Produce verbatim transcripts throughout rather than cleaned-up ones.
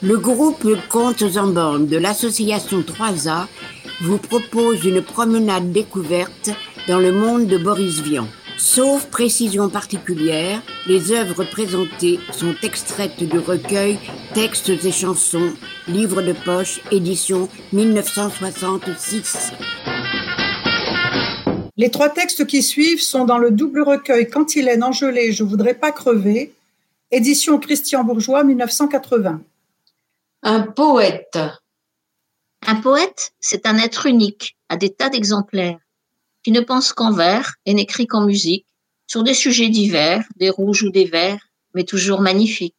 Le groupe Contes en bande de l'association trois A vous propose une promenade découverte dans le monde de Boris Vian. Sauf précision particulière, les œuvres présentées sont extraites du recueil Textes et chansons, livre de poche, édition mille neuf cent soixante-six. Les trois textes qui suivent sont dans le double recueil Cantilène engelée, je voudrais pas crever, édition Christian Bourgeois mille neuf cent quatre-vingts. Un poète. Un poète, c'est un être unique, à des tas d'exemplaires, qui ne pense qu'en vers et n'écrit qu'en musique, sur des sujets divers, des rouges ou des verts, mais toujours magnifiques.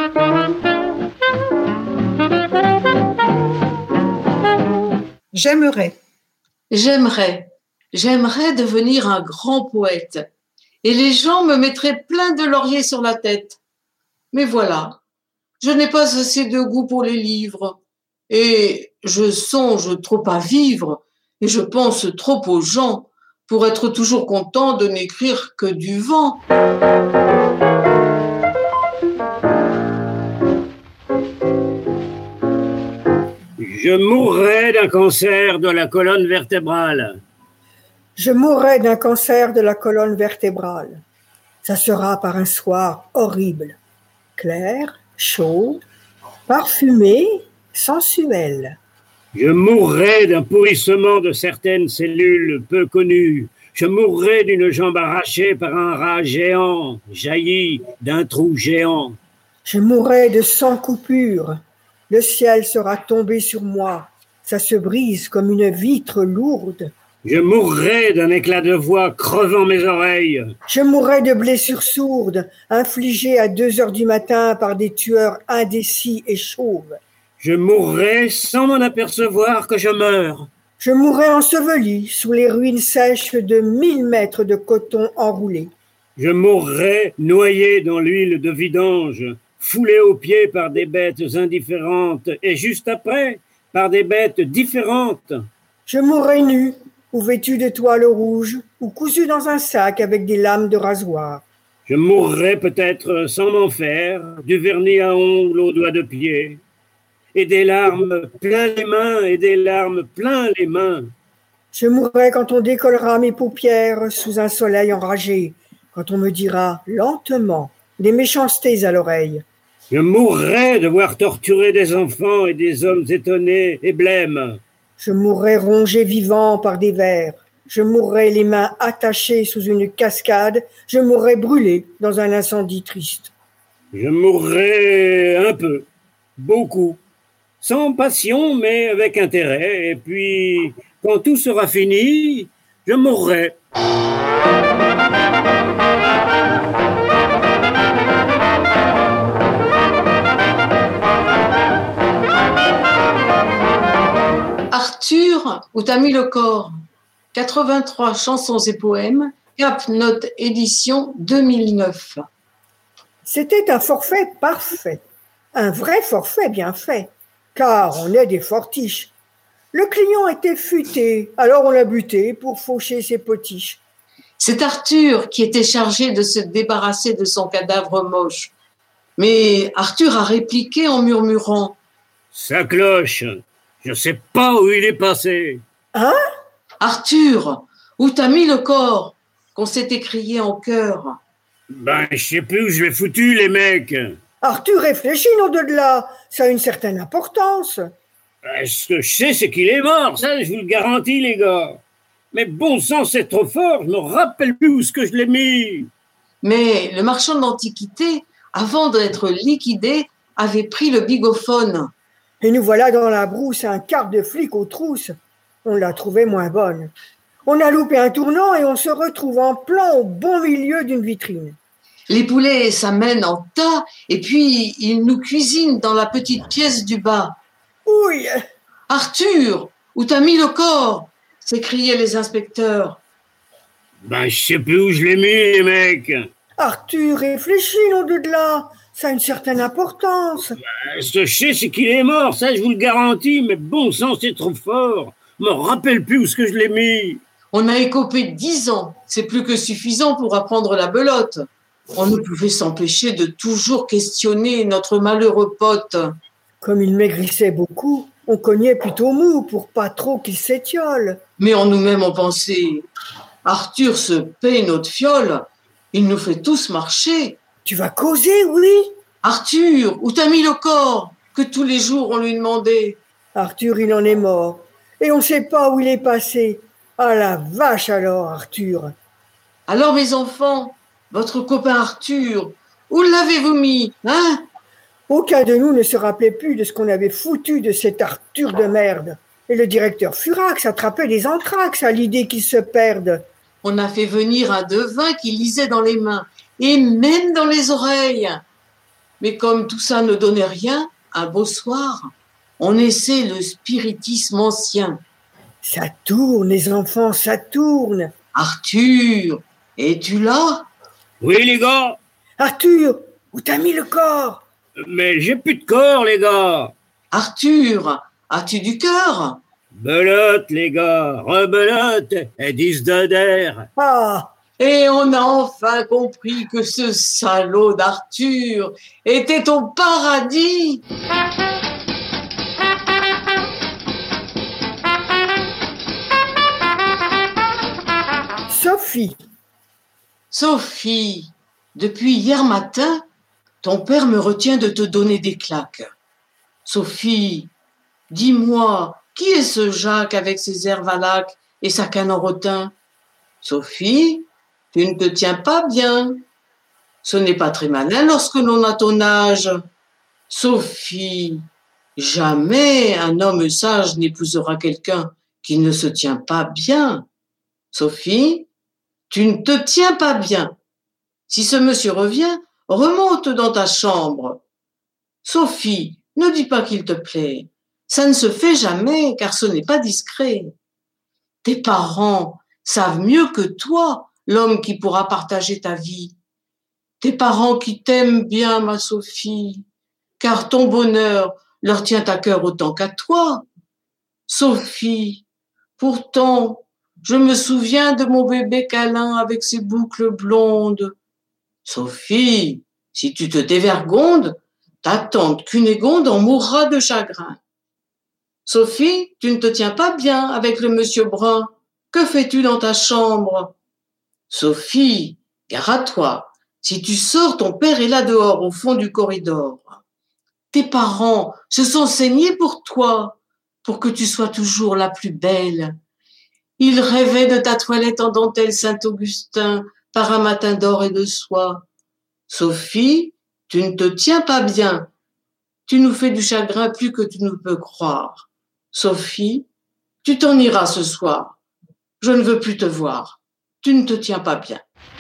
J'aimerais. J'aimerais. J'aimerais devenir un grand poète. Et les gens me mettraient plein de lauriers sur la tête. Mais voilà, je n'ai pas assez de goût pour les livres. Et je songe trop à vivre. Et je pense trop aux gens pour être toujours content de n'écrire que du vent. Je mourrais d'un cancer de la colonne vertébrale. Je mourrais d'un cancer de la colonne vertébrale. Ça sera par un soir horrible, clair, chaud, parfumé, sensuel. Je mourrais d'un pourrissement de certaines cellules peu connues. Je mourrais d'une jambe arrachée par un rat géant, jailli d'un trou géant. Je mourrais de cent coupures. Le ciel sera tombé sur moi. Ça se brise comme une vitre lourde. Je mourrais d'un éclat de voix crevant mes oreilles. Je mourrais de blessures sourdes, infligées à deux heures du matin par des tueurs indécis et chauves. Je mourrais sans m'en apercevoir que je meurs. Je mourrais enseveli sous les ruines sèches de mille mètres de coton enroulé. Je mourrais noyé dans l'huile de vidange, foulé aux pieds par des bêtes indifférentes et juste après, par des bêtes différentes. Je mourrais nu, ou vêtu de toile rouge, ou cousu dans un sac avec des lames de rasoir. Je mourrais peut-être sans m'en faire, du vernis à ongles aux doigts de pied. Et des larmes plein les mains, et des larmes plein les mains. Je mourrai quand on décollera mes paupières sous un soleil enragé, quand on me dira lentement des méchancetés à l'oreille. Je mourrai de voir torturer des enfants et des hommes étonnés et blêmes. Je mourrai rongé vivant par des vers. Je mourrai les mains attachées sous une cascade. Je mourrai brûlé dans un incendie triste. Je mourrai un peu, beaucoup. Sans passion, mais avec intérêt. Et puis, quand tout sera fini, je mourrai. Arthur, où t'as mis le corps? quatre-vingt-trois chansons et poèmes, Cap Note édition deux mille neuf. C'était un forfait parfait. Un vrai forfait bien fait. Car on est des fortiches. Le client était futé, alors on l'a buté pour faucher ses potiches. C'est Arthur qui était chargé de se débarrasser de son cadavre moche. Mais Arthur a répliqué en murmurant « Ça cloche, je sais pas où il est passé. » Hein? Arthur, où t'as mis le corps? Qu'on s'est écrié en chœur. Ben, je sais plus où je l'ai foutu, les mecs. Arthur réfléchit, non de là. Ça a une certaine importance. Ben, ce que je sais, c'est qu'il est mort, ça, je vous le garantis, les gars. Mais bon sang, c'est trop fort, je me rappelle plus où ce que je l'ai mis. Mais le marchand d'antiquités, avant d'être liquidé, avait pris le bigophone. Et nous voilà dans la brousse, un quart de flic aux trousses. On l'a trouvée moins bonne. On a loupé un tournant et on se retrouve en plan au bon milieu d'une vitrine. Les poulets s'amènent en tas et puis ils nous cuisinent dans la petite pièce du bas. Oui. Arthur, où t'as mis le corps? S'écriaient les inspecteurs. Ben, je sais plus où je l'ai mis, les mecs. Arthur réfléchit, non de là. Ça a une certaine importance. Ben, ce que je sais, c'est qu'il est mort, ça, je vous le garantis. Mais bon sang, c'est trop fort. Je me rappelle plus où ce que je l'ai mis. On a écopé dix ans. C'est plus que suffisant pour apprendre la belote. On ne pouvait s'empêcher de toujours questionner notre malheureux pote. Comme il maigrissait beaucoup, on cognait plutôt mou pour pas trop qu'il s'étiole. Mais en nous-mêmes, on pensait, Arthur se paie notre fiole, il nous fait tous marcher. Tu vas causer, oui? Arthur, où t'as mis le corps que tous les jours on lui demandait? Arthur, il en est mort. Et on ne sait pas où il est passé. Ah la vache alors, Arthur. Alors mes enfants, votre copain Arthur, où l'avez-vous mis, hein? Aucun de nous ne se rappelait plus de ce qu'on avait foutu de cet Arthur de merde. Et le directeur Furax attrapait des anthrax à l'idée qu'il se perde. On a fait venir un devin qui lisait dans les mains et même dans les oreilles. Mais comme tout ça ne donnait rien, un beau soir, on essaie le spiritisme ancien. Ça tourne, les enfants, ça tourne. Arthur, es-tu là? Oui, les gars. Arthur, où t'as mis le corps? Mais j'ai plus de corps, les gars. Arthur, as-tu du cœur? Belote, les gars, rebelote, et dix d'air. Ah! Et on a enfin compris que ce salaud d'Arthur était au paradis. Sophie. Sophie, depuis hier matin, ton père me retient de te donner des claques. Sophie, dis-moi, qui est ce Jacques avec ses airs valaques et sa canne en rotin? Sophie, tu ne te tiens pas bien. Ce n'est pas très malin lorsque l'on a ton âge. Sophie, jamais un homme sage n'épousera quelqu'un qui ne se tient pas bien. Sophie, tu ne te tiens pas bien. Si ce monsieur revient, remonte dans ta chambre. Sophie, ne dis pas qu'il te plaît. Ça ne se fait jamais, car ce n'est pas discret. Tes parents savent mieux que toi l'homme qui pourra partager ta vie. Tes parents qui t'aiment bien, ma Sophie, car ton bonheur leur tient à cœur autant qu'à toi. Sophie, pourtant, je me souviens de mon bébé câlin avec ses boucles blondes. Sophie, si tu te dévergondes, ta tante Cunégonde en mourra de chagrin. Sophie, tu ne te tiens pas bien avec le monsieur brun. Que fais-tu dans ta chambre? Sophie, gare à toi. Si tu sors, ton père est là dehors, au fond du corridor. Tes parents se sont saignés pour toi, pour que tu sois toujours la plus belle. Ils rêvaient de ta toilette en dentelle Saint-Augustin par un matin d'or et de soie. Sophie, tu ne te tiens pas bien. Tu nous fais du chagrin plus que tu ne peux croire. Sophie, tu t'en iras ce soir. Je ne veux plus te voir. Tu ne te tiens pas bien.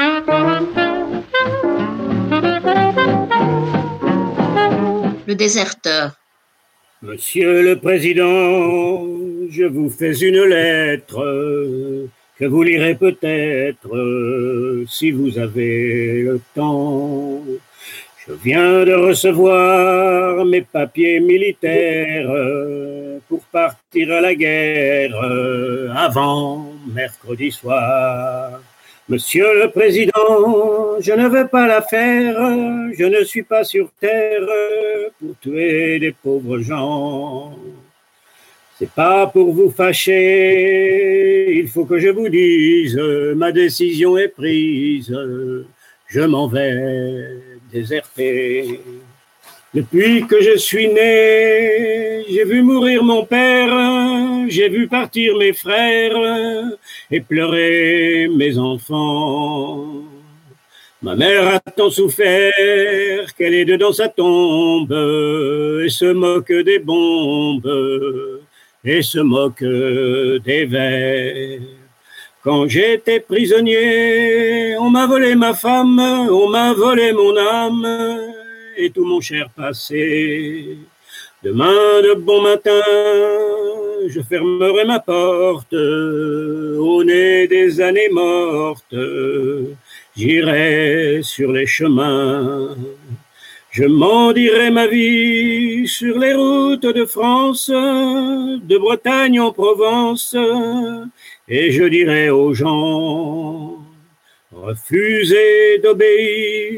Le déserteur. Monsieur le Président, je vous fais une lettre que vous lirez peut-être si vous avez le temps. Je viens de recevoir mes papiers militaires pour partir à la guerre avant mercredi soir. Monsieur le Président, je ne veux pas la faire, je ne suis pas sur terre pour tuer des pauvres gens. C'est pas pour vous fâcher, il faut que je vous dise, ma décision est prise, je m'en vais déserter. Depuis que je suis né, j'ai vu mourir mon père, j'ai vu partir mes frères et pleurer mes enfants. Ma mère a tant souffert qu'elle est dedans sa tombe et se moque des bombes et se moque des vers. Quand j'étais prisonnier, on m'a volé ma femme, on m'a volé mon âme et tout mon cher passé. Demain de bon matin, je fermerai ma porte au nez des années mortes. J'irai sur les chemins, je m'en dirai ma vie sur les routes de France, de Bretagne en Provence, et je dirai aux gens, refusez d'obéir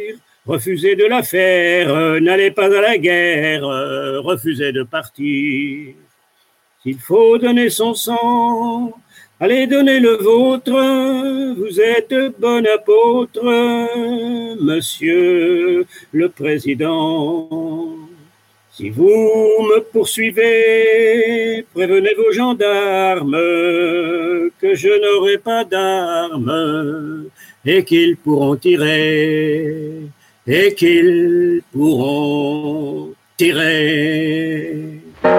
refusez de la faire, euh, n'allez pas à la guerre, euh, refusez de partir. S'il faut donner son sang, allez donner le vôtre, vous êtes bon apôtre, monsieur le président. Si vous me poursuivez, prévenez vos gendarmes que je n'aurai pas d'armes et qu'ils pourront tirer, et qu'ils pourront tirer.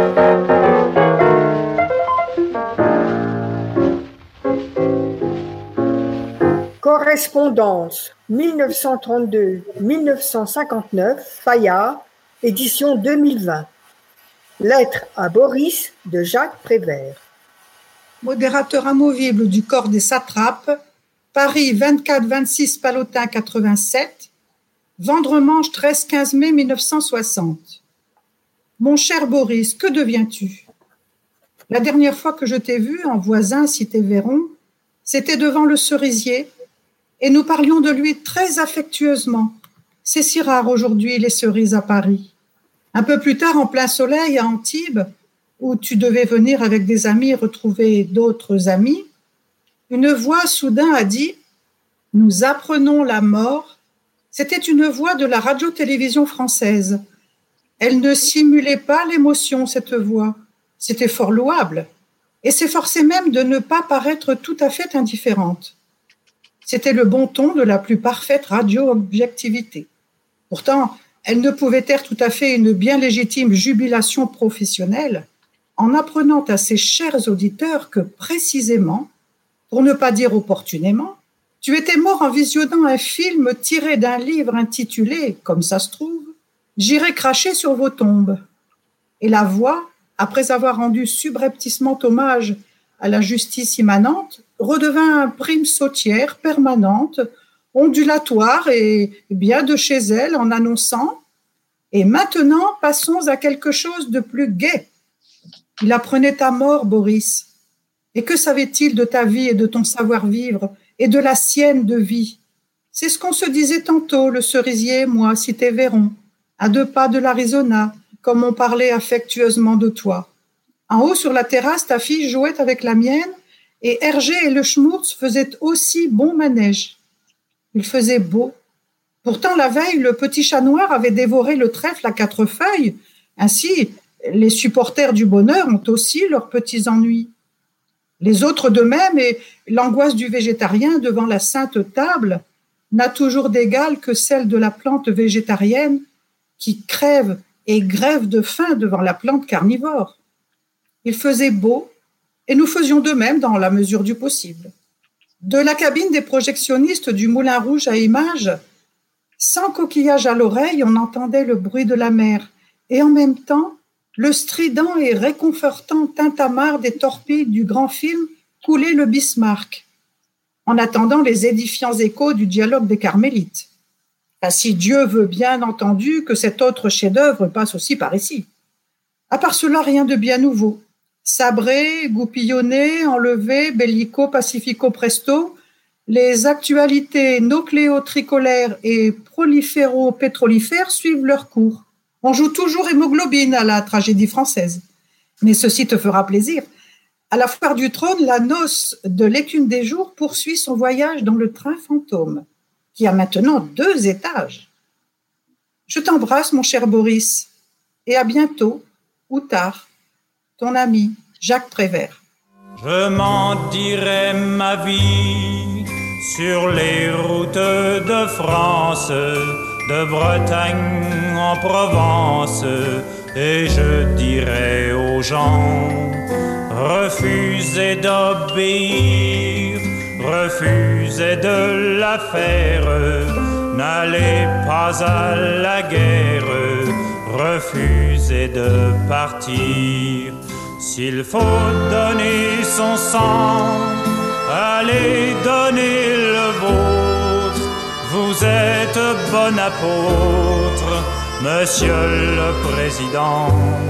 Correspondance mille neuf cent trente-deux à mille neuf cent cinquante-neuf, Fayard, édition deux mille vingt. Lettre à Boris de Jacques Prévert. Modérateur amovible du corps des satrapes, Paris vingt-quatre vingt-six Palotin quatre-vingt-sept, Vendremange treize quinze mai mille neuf cent soixante. Mon cher Boris, que deviens-tu? La dernière fois que je t'ai vu en voisin cité Véron, c'était devant le cerisier, et nous parlions de lui très affectueusement. C'est si rare aujourd'hui les cerises à Paris. Un peu plus tard, en plein soleil, à Antibes, où tu devais venir avec des amis retrouver d'autres amis, une voix soudain a dit « Nous apprenons la mort ». C'était une voix de la radio-télévision française. Elle ne simulait pas l'émotion, cette voix. C'était fort louable. Et s'efforçait même de ne pas paraître tout à fait indifférente. C'était le bon ton de la plus parfaite radio-objectivité. Pourtant, elle ne pouvait être tout à fait une bien légitime jubilation professionnelle en apprenant à ses chers auditeurs que précisément, pour ne pas dire opportunément, tu étais mort en visionnant un film tiré d'un livre intitulé, comme ça se trouve, « J'irai cracher sur vos tombes ». Et la voix, après avoir rendu subrepticement hommage à la justice immanente, redevint prime sautière permanente, ondulatoire et bien de chez elle en annonçant « Et maintenant, passons à quelque chose de plus gai. Il apprenait ta mort, Boris. Et que savait-il de ta vie et de ton savoir-vivre et de la sienne de vie? C'est ce qu'on se disait tantôt, le cerisier et moi, cité Véron, à deux pas de l'Arizona, comme on parlait affectueusement de toi. En haut, sur la terrasse, ta fille jouait avec la mienne et Hergé et le Schmurz faisaient aussi bon manège. Il faisait beau. Pourtant, la veille, le petit chat noir avait dévoré le trèfle à quatre feuilles. Ainsi, les supporters du bonheur ont aussi leurs petits ennuis. Les autres de même, et l'angoisse du végétarien devant la sainte table n'a toujours d'égal que celle de la plante végétarienne qui crève et grève de faim devant la plante carnivore. Il faisait beau, et nous faisions de même dans la mesure du possible. De la cabine des projectionnistes du Moulin Rouge à images, sans coquillage à l'oreille, on entendait le bruit de la mer, et en même temps, le strident et réconfortant tintamarre des torpilles du grand film couler le Bismarck, en attendant les édifiants échos du dialogue des Carmélites. Enfin, si Dieu veut bien entendu que cet autre chef-d'œuvre passe aussi par ici. À part cela, rien de bien nouveau. Sabrés, goupillonnés, enlevés, bellico, pacifico, presto, les actualités nucléotricolaires et proliféro-pétrolifères suivent leur cours. On joue toujours hémoglobine à la tragédie française. Mais ceci te fera plaisir. À la foire du trône, la noce de l'écume des jours poursuit son voyage dans le train fantôme, qui a maintenant deux étages. Je t'embrasse, mon cher Boris, et à bientôt, ou tard, ton ami Jacques Prévert. Je m'en dirai ma vie sur les routes de France, de Bretagne en Provence, et je dirai aux gens, refusez d'obéir, refusez de la faire, n'allez pas à la guerre, refusez de partir. S'il faut donner son sang, allez donner le vôtre. Vous êtes bon apôtre, monsieur le président.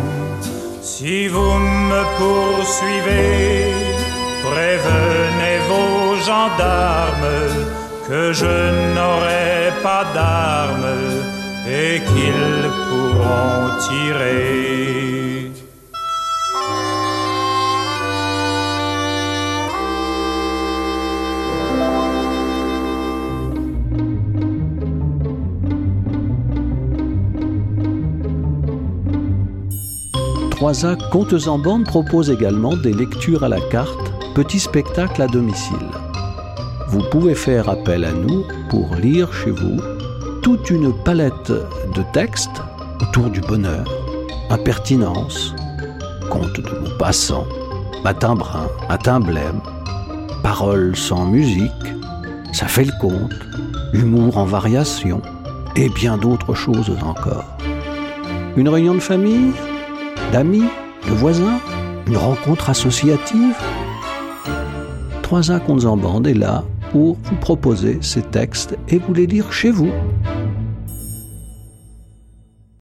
Si vous me poursuivez, prévenez vos gendarmes que je n'aurai pas d'armes et qu'ils pourront tirer. trois A Contes en bande propose également des lectures à la carte, petits spectacles à domicile. Vous pouvez faire appel à nous pour lire chez vous toute une palette de textes autour du bonheur, impertinence, contes de Maupassant, matin brun, matin blême, paroles sans musique, ça fait le conte, humour en variation et bien d'autres choses encore. Une réunion de famille, d'amis, de voisins, une rencontre associative. trois A Contes en bande est là pour vous proposer ces textes et vous les lire chez vous.